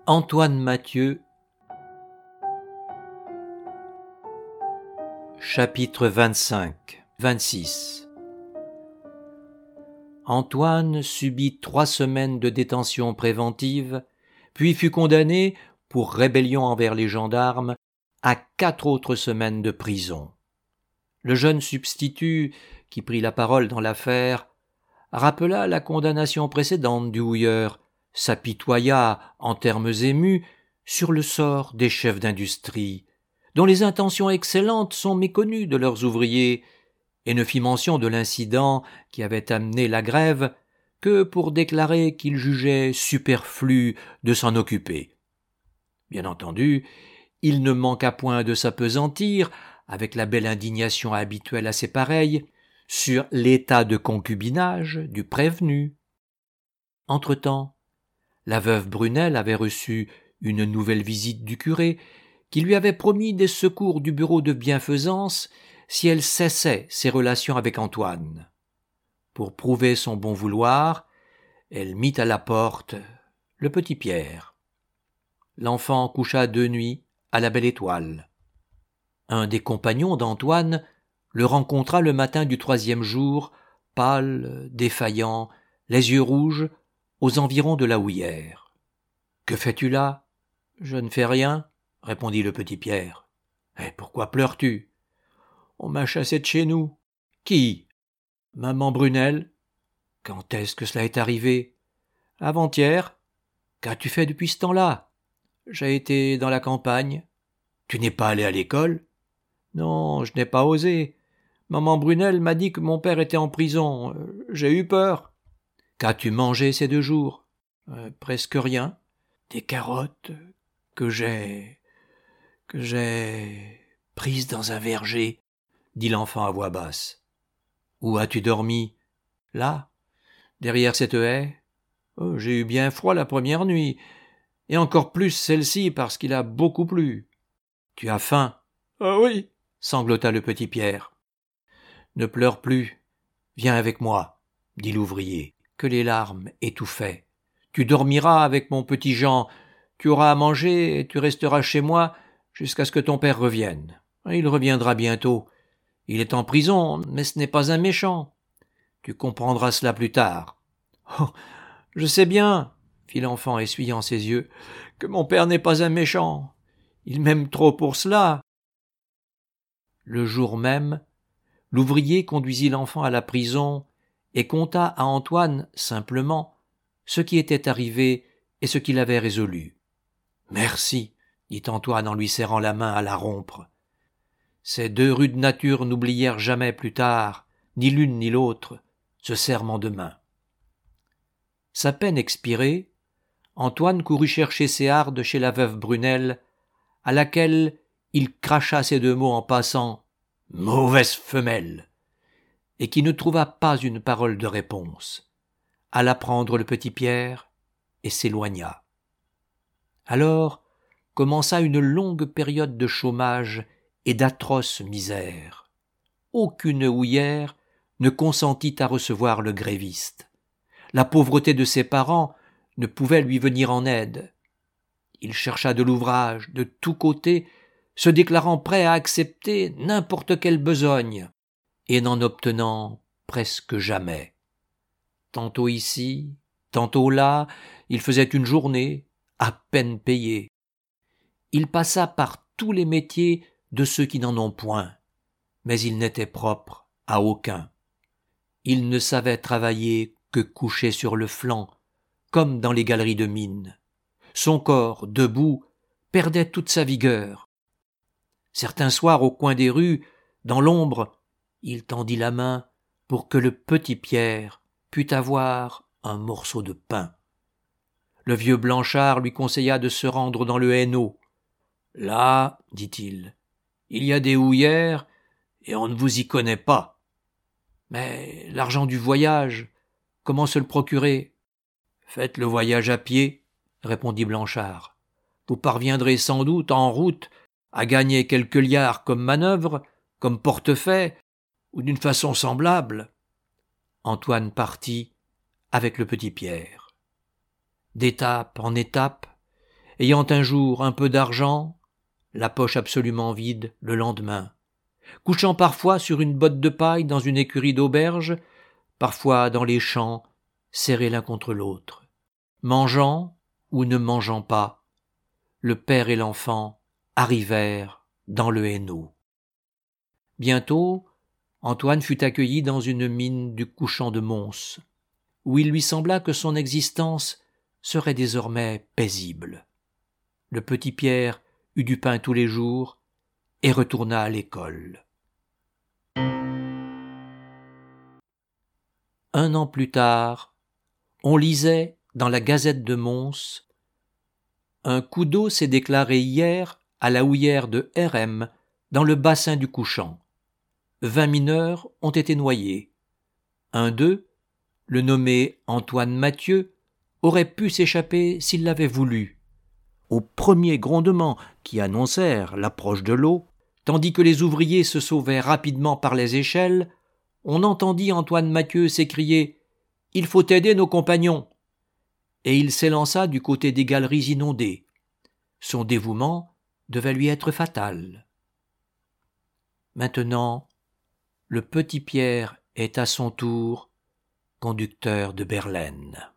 Antoine Mathieu, chapitre 25-26. Antoine subit 3 semaines de détention préventive, puis fut condamné, pour rébellion envers les gendarmes, à 4 autres semaines de prison. Le jeune substitut, qui prit la parole dans l'affaire, rappela la condamnation précédente du houilleur, s'apitoya, en termes émus, sur le sort des chefs d'industrie, dont les intentions excellentes sont méconnues de leurs ouvriers, et ne fit mention de l'incident qui avait amené la grève que pour déclarer qu'il jugeait superflu de s'en occuper. Bien entendu, il ne manqua point de s'appesantir, avec la belle indignation habituelle à ces pareils, sur l'état de concubinage du prévenu. Entre-temps, la veuve Brunel avait reçu une nouvelle visite du curé, qui lui avait promis des secours du bureau de bienfaisance si elle cessait ses relations avec Antoine. Pour prouver son bon vouloir, elle mit à la porte le petit Pierre. L'enfant coucha 2 nuits à la belle étoile. Un des compagnons d'Antoine le rencontra le matin du 3e jour, pâle, défaillant, les yeux rouges, aux environs de la houillère. « Que fais-tu là ?»« Je ne fais rien, » répondit le petit Pierre. « Et pourquoi pleures-tu ?»« On m'a chassé de chez nous. »« Qui ?»« Maman Brunel. »« Quand est-ce que cela est arrivé ?»« Avant-hier. »« Qu'as-tu fait depuis ce temps-là ?»« J'ai été dans la campagne. »« Tu n'es pas allé à l'école ?»« Non, je n'ai pas osé. Maman Brunel m'a dit que mon père était en prison. J'ai eu peur. »« Qu'as-tu mangé ces 2 jours ?»« Presque rien. »« Des carottes que j'ai prises dans un verger, » dit l'enfant à voix basse. « Où as-tu dormi ?»« Là, derrière cette haie. J'ai eu bien froid la première nuit, et encore plus celle-ci parce qu'il a beaucoup plu. »« Tu as faim ?»« Oui, » sanglota le petit Pierre. « Ne pleure plus, viens avec moi, » dit l'ouvrier, que les larmes étouffaient. « Tu dormiras avec mon petit Jean, tu auras à manger et tu resteras chez moi jusqu'à ce que ton père revienne. Il reviendra bientôt. Il est en prison, mais ce n'est pas un méchant. Tu comprendras cela plus tard. »« Oh, je sais bien, » fit l'enfant essuyant ses yeux, « que mon père n'est pas un méchant. Il m'aime trop pour cela. » Le jour même, l'ouvrier conduisit l'enfant à la prison et conta à Antoine, simplement, ce qui était arrivé et ce qu'il avait résolu. « Merci, » dit Antoine en lui serrant la main à la rompre. Ces 2 rudes natures n'oublièrent jamais plus tard, ni l'une ni l'autre, ce serrement de main. Sa peine expirée, Antoine courut chercher ses hardes chez la veuve Brunel, à laquelle il cracha ces 2 mots en passant « Mauvaise femelle !» et qui ne trouva pas une parole de réponse, alla prendre le petit Pierre et s'éloigna. Alors commença une longue période de chômage et d'atroces misères. Aucune houillère ne consentit à recevoir le gréviste. La pauvreté de ses parents ne pouvait lui venir en aide. Il chercha de l'ouvrage de tous côtés, se déclarant prêt à accepter n'importe quelle besogne, et n'en obtenant presque jamais. Tantôt ici, tantôt là, il faisait une journée, à peine payée. Il passa par tous les métiers de ceux qui n'en ont point, mais il n'était propre à aucun. Il ne savait travailler que couché sur le flanc, comme dans les galeries de mine. Son corps, debout, perdait toute sa vigueur. Certains soirs, au coin des rues, dans l'ombre, il tendit la main pour que le petit Pierre pût avoir un morceau de pain. Le vieux Blanchard lui conseilla de se rendre dans le Hainaut. « Là, dit-il, il y a des houillères et on ne vous y connaît pas. »« Mais l'argent du voyage, comment se le procurer ?»« Faites le voyage à pied, » répondit Blanchard. « Vous parviendrez sans doute en route à gagner quelques liards comme manœuvre, comme portefaix, ou d'une façon semblable. » Antoine partit avec le petit Pierre. D'étape en étape, ayant un jour un peu d'argent, la poche absolument vide le lendemain, couchant parfois sur une botte de paille dans une écurie d'auberge, parfois dans les champs, serrés l'un contre l'autre, mangeant ou ne mangeant pas, le père et l'enfant arrivèrent dans le Hainaut. Bientôt, Antoine fut accueilli dans une mine du couchant de Mons, où il lui sembla que son existence serait désormais paisible. Le petit Pierre eut du pain tous les jours et retourna à l'école. 1 an plus tard, on lisait dans la Gazette de Mons: un coup d'eau s'est déclaré hier à la houillère de RM dans le bassin du Couchant. 20 mineurs ont été noyés. Un d'eux, le nommé Antoine Mathieu, aurait pu s'échapper s'il l'avait voulu. Aux premiers grondements qui annoncèrent l'approche de l'eau, tandis que les ouvriers se sauvaient rapidement par les échelles, on entendit Antoine Mathieu s'écrier « Il faut aider nos compagnons !» et il s'élança du côté des galeries inondées. Son dévouement devait lui être fatal. Maintenant, le petit Pierre est à son tour conducteur de Berlin.